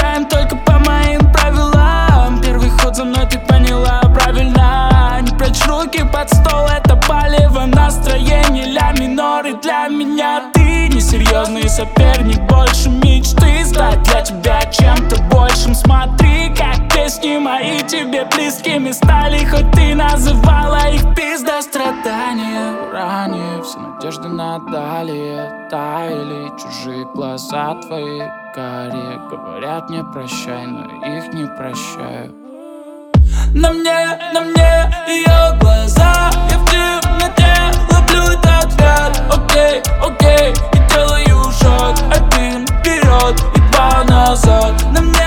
играем только по моим правилам. Первый ход за мной, ты поняла правильно. Не прячь руки под стол, это палево, настроение ля минор. И для меня ты несерьезный соперник, больше мечты стать для тебя чем-то большим. Смотри, как песни мои тебе близкими стали, хоть ты называла их пизда. Страдания ранее, все надежды на далее таяли. Чужие глаза твои горе говорят мне прощай, но их не прощаю. На мне ее глаза, я в темноте ловлю этот взгляд. Окей, окей, и делаю шаг, один вперед и два назад. На мне